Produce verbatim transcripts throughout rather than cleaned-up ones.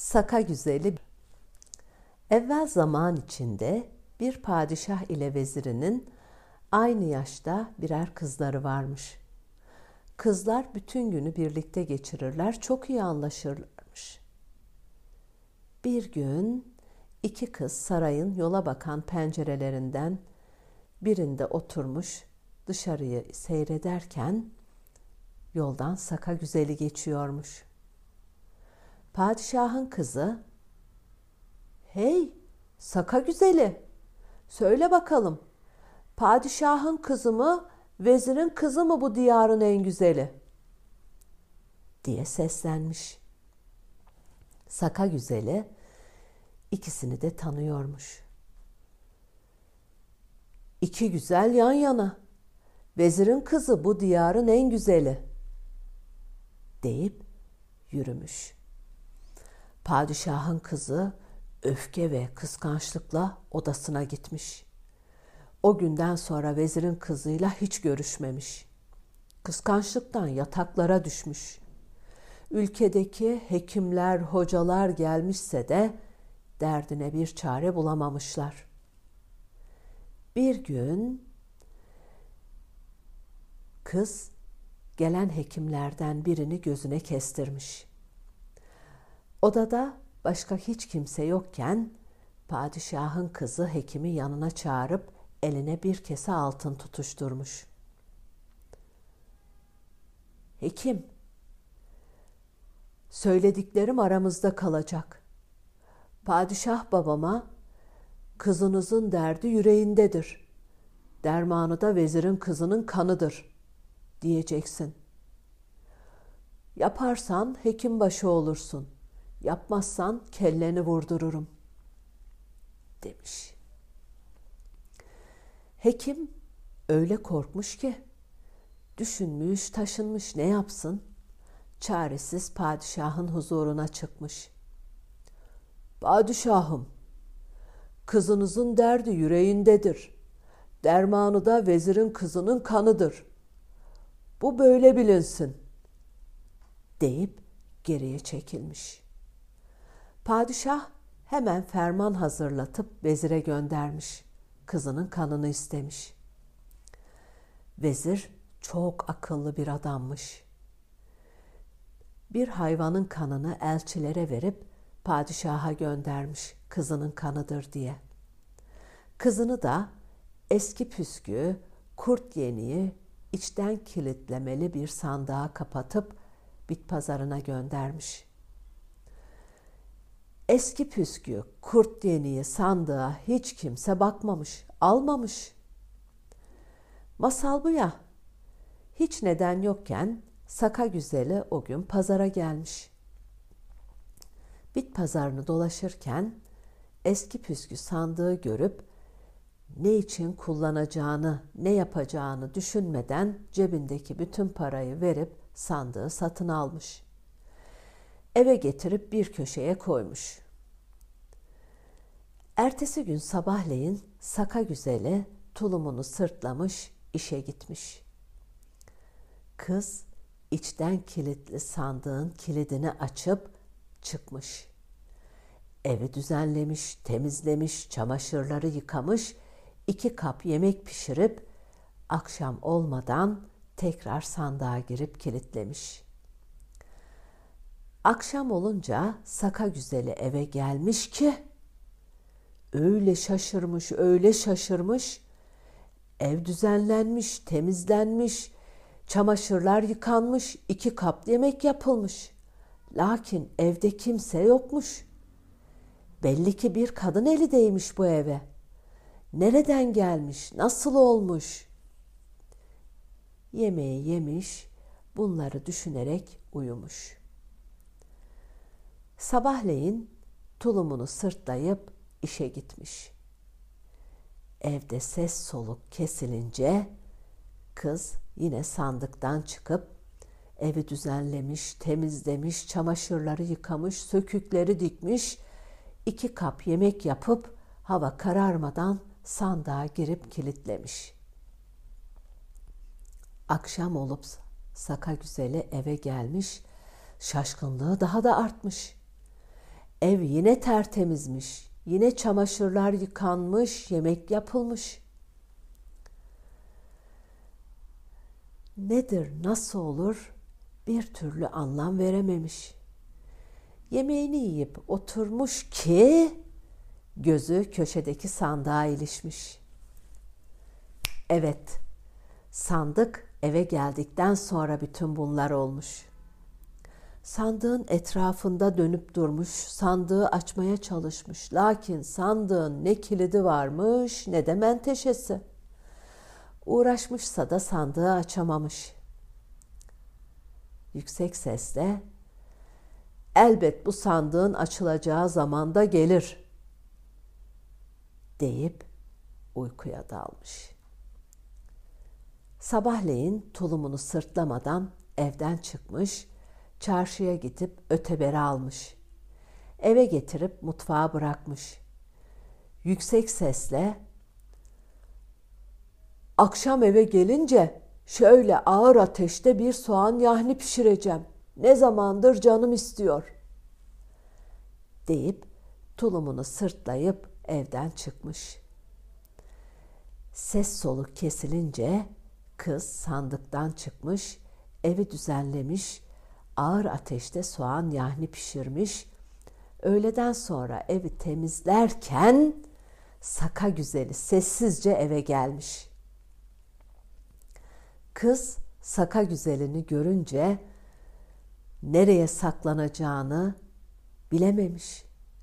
Saka güzeli. Evvel zaman içinde bir padişah ile vezirinin aynı yaşta birer kızları varmış. Kızlar bütün günü birlikte geçirirler, çok iyi anlaşırlarmış. Bir gün iki kız sarayın yola bakan pencerelerinden birinde oturmuş dışarıyı seyrederken yoldan Saka güzeli geçiyormuş. Padişahın kızı, "Hey, Saka güzeli, söyle bakalım, padişahın kızı mı, vezirin kızı mı bu diyarın en güzeli?" diye seslenmiş. Saka güzeli ikisini de tanıyormuş. "İki güzel yan yana, vezirin kızı bu diyarın en güzeli" deyip yürümüş. Padişahın kızı öfke ve kıskançlıkla odasına gitmiş. O günden sonra vezirin kızıyla hiç görüşmemiş. Kıskançlıktan yataklara düşmüş. Ülkedeki hekimler, hocalar gelmişse de derdine bir çare bulamamışlar. Bir gün kız gelen hekimlerden birini gözüne kestirmiş. Odada başka hiç kimse yokken padişahın kızı hekimi yanına çağırıp eline bir kese altın tutuşturmuş. "Hekim, söylediklerim aramızda kalacak. Padişah babama kızınızın derdi yüreğindedir. Dermanı da vezirin kızının kanıdır diyeceksin. Yaparsan hekimbaşı olursun. Yapmazsan kelleni vurdururum" demiş. Hekim öyle korkmuş ki düşünmüş, taşınmış, ne yapsın? Çaresiz padişahın huzuruna çıkmış. "Padişahım, kızınızın derdi yüreğindedir. Dermanı da vezirin kızının kanıdır. Bu böyle bilinsin" deyip geriye çekilmiş. Padişah hemen ferman hazırlatıp vezire göndermiş. Kızının kanını istemiş. Vezir çok akıllı bir adammış. Bir hayvanın kanını elçilere verip padişaha göndermiş, kızının kanıdır diye. Kızını da eski püskü, kurt yeniği içten kilitlemeli bir sandığa kapatıp bit pazarına göndermiş. Eski püskü, kurt yeniği sandığa hiç kimse bakmamış, almamış. Masal bu ya. Hiç neden yokken Saka güzeli o gün pazara gelmiş. Bit pazarını dolaşırken eski püskü sandığı görüp ne için kullanacağını, ne yapacağını düşünmeden cebindeki bütün parayı verip sandığı satın almış. Eve getirip bir köşeye koymuş. Ertesi gün sabahleyin Saka güzeli tulumunu sırtlamış, işe gitmiş. Kız içten kilitli sandığın kilidini açıp çıkmış. Evi düzenlemiş, temizlemiş, çamaşırları yıkamış, iki kap yemek pişirip akşam olmadan tekrar sandığa girip kilitlemiş. Akşam olunca Saka güzeli eve gelmiş ki öyle şaşırmış, öyle şaşırmış. Ev düzenlenmiş, temizlenmiş, çamaşırlar yıkanmış, iki kap yemek yapılmış. Lakin evde kimse yokmuş. Belli ki bir kadın eli değmiş bu eve. Nereden gelmiş, nasıl olmuş? Yemeği yemiş, bunları düşünerek uyumuş. Sabahleyin tulumunu sırtlayıp işe gitmiş. Evde ses soluk kesilince kız yine sandıktan çıkıp evi düzenlemiş, temizlemiş, çamaşırları yıkamış, sökükleri dikmiş, iki kap yemek yapıp hava kararmadan sandığa girip kilitlemiş. Akşam olup Saka güzeli eve gelmiş, şaşkınlığı daha da artmış. Ev yine tertemizmiş. Yine çamaşırlar yıkanmış, yemek yapılmış. Nedir, nasıl olur bir türlü anlam verememiş. Yemeğini yiyip oturmuş ki gözü köşedeki sandığa ilişmiş. Evet, sandık eve geldikten sonra bütün bunlar olmuş. Sandığın etrafında dönüp durmuş, sandığı açmaya çalışmış. Lakin sandığın ne kilidi varmış ne de menteşesi. Uğraşmışsa da sandığı açamamış. Yüksek sesle, elbet bu sandığın açılacağı zamanda gelir deyip uykuya dalmış. Sabahleyin tulumunu sırtlamadan evden çıkmış, çarşıya gidip öteberi almış. Eve getirip mutfağa bırakmış. Yüksek sesle, akşam eve gelince şöyle ağır ateşte bir soğan yahni pişireceğim. Ne zamandır canım istiyor deyip tulumunu sırtlayıp evden çıkmış. Ses soluk kesilince kız sandıktan çıkmış, evi düzenlemiş, ağır ateşte soğan yahni pişirmiş. Öğleden sonra evi temizlerken Saka güzeli sessizce eve gelmiş. Kız Saka güzelini görünce nereye saklanacağını bilememiş.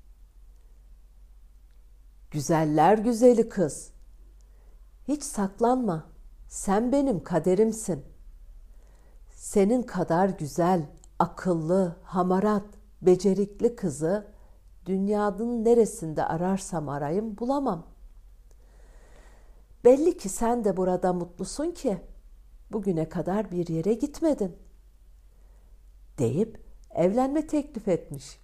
Güzeller güzeli kız, hiç saklanma, sen benim kaderimsin. Senin kadar güzel, akıllı, hamarat, becerikli kızı dünyanın neresinde ararsam arayayım bulamam. Belli ki sen de burada mutlusun ki bugüne kadar bir yere gitmedin deyip evlenme teklif etmiş.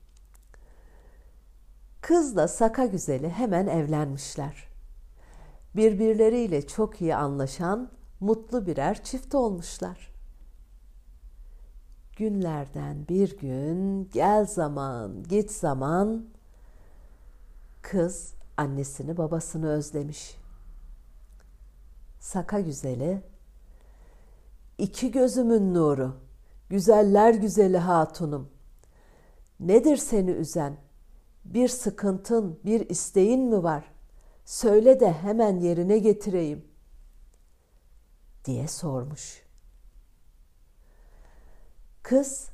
Kızla Saka güzeli hemen evlenmişler. Birbirleriyle çok iyi anlaşan mutlu birer çift olmuşlar. Günlerden bir gün gel zaman git zaman kız annesini babasını özlemiş. Saka güzeli, iki gözümün nuru, güzeller güzeli hatunum, nedir seni üzen, bir sıkıntın, bir isteğin mi var? Söyle de hemen yerine getireyim diye sormuş. Kız,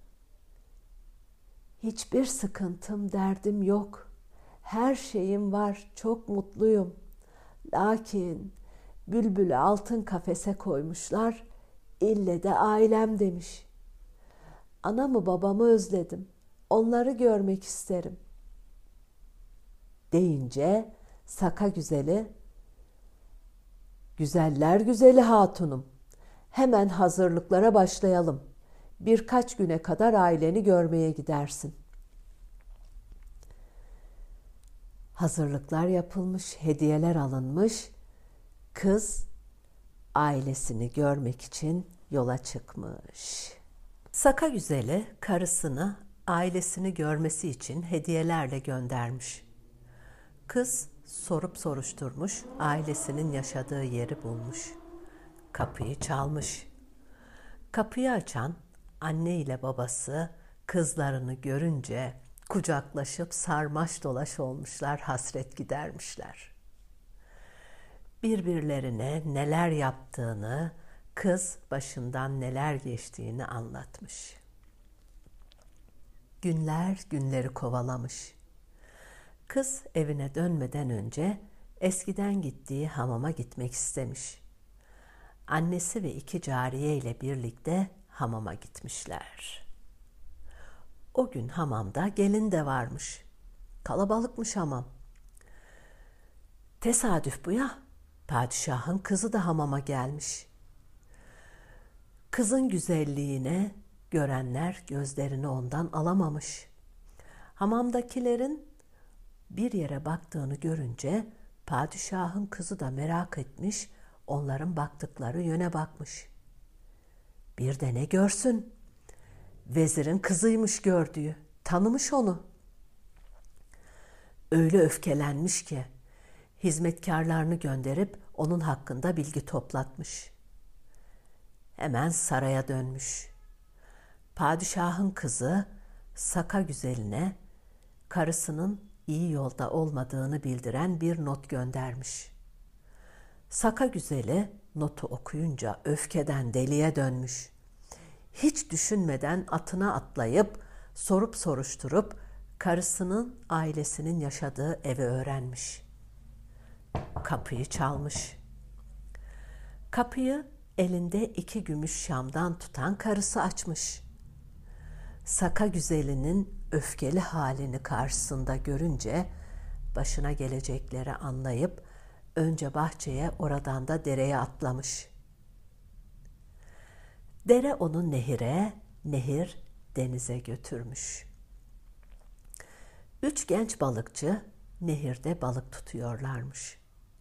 hiçbir sıkıntım, derdim yok. Her şeyim var, çok mutluyum. Lakin bülbülü altın kafese koymuşlar, ille de ailem demiş. Anamı babamı özledim, onları görmek isterim deyince Saka güzeli, güzeller güzeli hatunum, hemen hazırlıklara başlayalım. Birkaç güne kadar aileni görmeye gidersin. Hazırlıklar yapılmış, hediyeler alınmış. Kız ailesini görmek için yola çıkmış. Saka güzeli karısını ailesini görmesi için hediyelerle göndermiş. Kız sorup soruşturmuş, ailesinin yaşadığı yeri bulmuş. Kapıyı çalmış. Kapıyı açan anne ile babası kızlarını görünce kucaklaşıp sarmaş dolaş olmuşlar, hasret gidermişler. Birbirlerine neler yaptığını, kız başından neler geçtiğini anlatmış. Günler günleri kovalamış. Kız evine dönmeden önce eskiden gittiği hamama gitmek istemiş. Annesi ve iki cariye ile birlikte hamama gitmişler. O gün hamamda gelin de varmış. Kalabalıkmış hamam. Tesadüf bu ya, padişahın kızı da hamama gelmiş. Kızın güzelliğine görenler gözlerini ondan alamamış. Hamamdakilerin bir yere baktığını görünce padişahın kızı da merak etmiş, onların baktıkları yöne bakmış. Bir de ne görsün? Vezirin kızıymış gördüğü, tanımış onu. öyle öfkelenmiş ki hizmetkarlarını gönderip onun hakkında bilgi toplatmış. Hemen saraya dönmüş. Padişahın kızı Saka güzeline karısının iyi yolda olmadığını bildiren bir not göndermiş. Saka güzeli notu okuyunca öfkeden deliye dönmüş. Hiç düşünmeden atına atlayıp sorup soruşturup karısının ailesinin yaşadığı evi öğrenmiş. Kapıyı çalmış. Kapıyı elinde iki gümüş şamdan tutan karısı açmış. Saka güzelinin öfkeli halini karşısında görünce başına gelecekleri anlayıp önce bahçeye, oradan da dereye atlamış. Dere onu nehire, nehir denize götürmüş. Üç genç balıkçı nehirde balık tutuyorlarmış.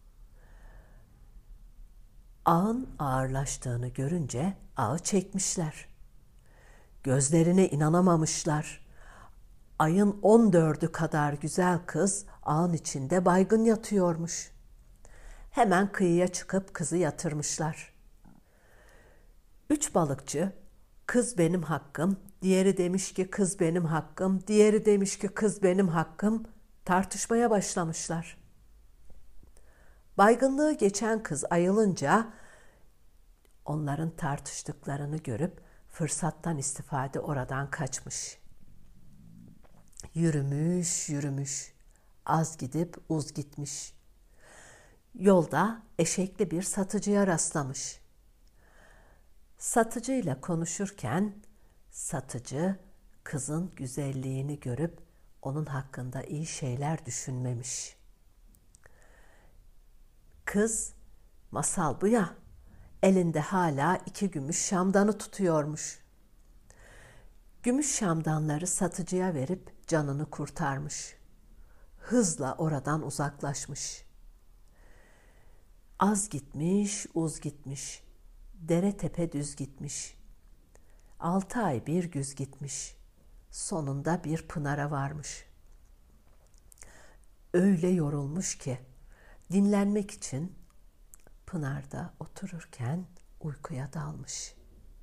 Ağın ağırlaştığını görünce ağı çekmişler. Gözlerine inanamamışlar. Ayın on dördü kadar güzel kız ağın içinde baygın yatıyormuş. Hemen kıyıya çıkıp kızı yatırmışlar. Üç balıkçı, kız benim hakkım, diğeri demiş ki kız benim hakkım, diğeri demiş ki kız benim hakkım, tartışmaya başlamışlar. Baygınlığı geçen kız ayılınca onların tartıştıklarını görüp fırsattan istifade oradan kaçmış. Yürümüş, yürümüş, az gidip uz gitmiş. Yolda eşekli bir satıcıya rastlamış. Satıcıyla konuşurken satıcı kızın güzelliğini görüp onun hakkında iyi şeyler düşünmemiş. Kız, masal bu ya, elinde hala iki gümüş şamdanı tutuyormuş. Gümüş şamdanları satıcıya verip canını kurtarmış. Hızla oradan uzaklaşmış. Az gitmiş, uz gitmiş. Dere tepe düz gitmiş. Altı ay bir güz gitmiş. Sonunda bir pınara varmış. Öyle yorulmuş ki dinlenmek için pınarda otururken uykuya dalmış.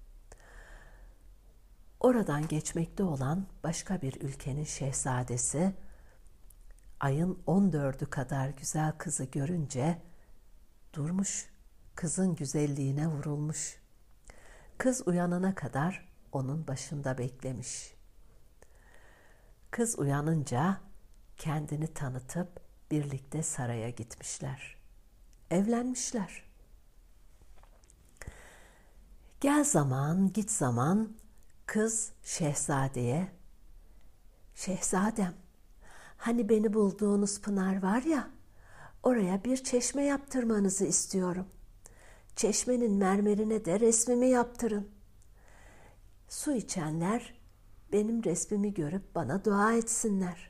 Oradan geçmekte olan başka bir ülkenin şehzadesi ayın on dördü kadar güzel kızı görünce durmuş, kızın güzelliğine vurulmuş. Kız uyanana kadar onun başında beklemiş. Kız uyanınca kendini tanıtıp birlikte saraya gitmişler. Evlenmişler. Gel zaman, git zaman kız şehzadeye, "Şehzadem, hani beni bulduğunuz pınar var ya, oraya bir çeşme yaptırmanızı istiyorum. Çeşmenin mermerine de resmimi yaptırın. Su içenler benim resmimi görüp bana dua etsinler."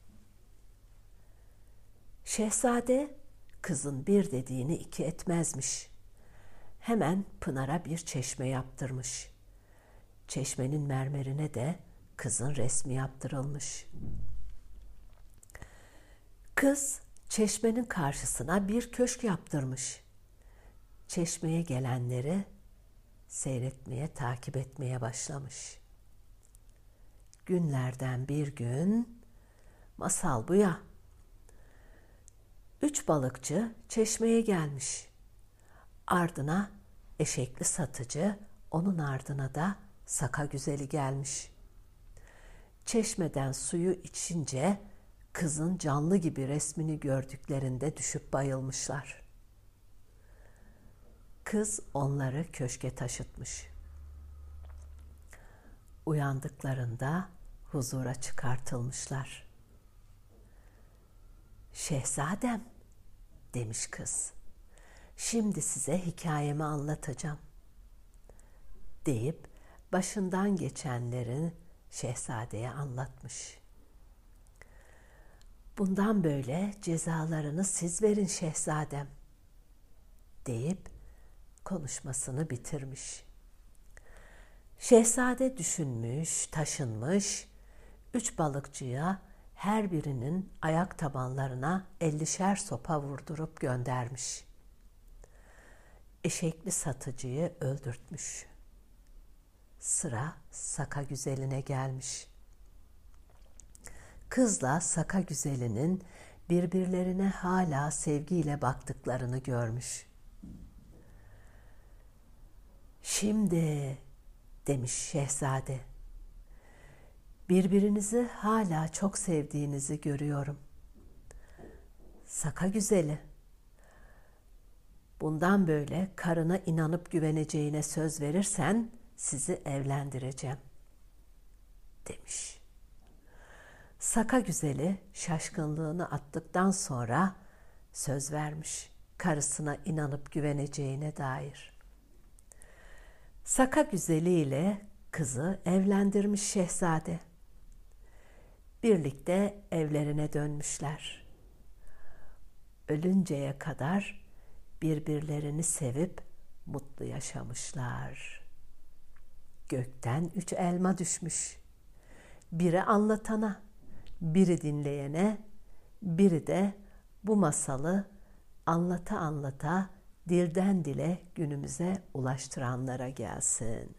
Şehzade kızın bir dediğini iki etmezmiş. Hemen pınara bir çeşme yaptırmış. Çeşmenin mermerine de kızın resmi yaptırılmış. Kız çeşmenin karşısına bir köşk yaptırmış. Çeşmeye gelenleri seyretmeye, takip etmeye başlamış. Günlerden bir gün, masal bu ya, üç balıkçı çeşmeye gelmiş. Ardına eşekli satıcı, onun ardına da Saka güzeli gelmiş. Çeşmeden suyu içince kızın canlı gibi resmini gördüklerinde düşüp bayılmışlar. Kız onları köşke taşıtmış. Uyandıklarında huzura çıkartılmışlar. "Şehzadem," demiş kız, "şimdi size hikayemi anlatacağım." deyip başından geçenleri şehzadeye anlatmış. "Bundan böyle cezalarını siz verin şehzadem," deyip konuşmasını bitirmiş. Şehzade düşünmüş, taşınmış, üç balıkçıya her birinin ayak tabanlarına ellişer sopa vurdurup göndermiş. Eşekli satıcıyı öldürtmüş. Sıra Saka Güzeli'ne gelmiş. Kızla Saka Güzeli'nin birbirlerine hala sevgiyle baktıklarını görmüş. "Şimdi," demiş şehzade, "birbirinizi hala çok sevdiğinizi görüyorum. Saka Güzeli, bundan böyle karına inanıp güveneceğine söz verirsen sizi evlendireceğim," demiş. Saka Güzeli şaşkınlığını attıktan sonra söz vermiş karısına inanıp güveneceğine dair. Saka Güzeli ile kızı evlendirmiş şehzade. Birlikte evlerine dönmüşler. Ölünceye kadar birbirlerini sevip mutlu yaşamışlar. Gökten üç elma düşmüş. Biri anlatana, biri dinleyene, biri de bu masalı anlata anlata dilden dile günümüze ulaştıranlara gelsin.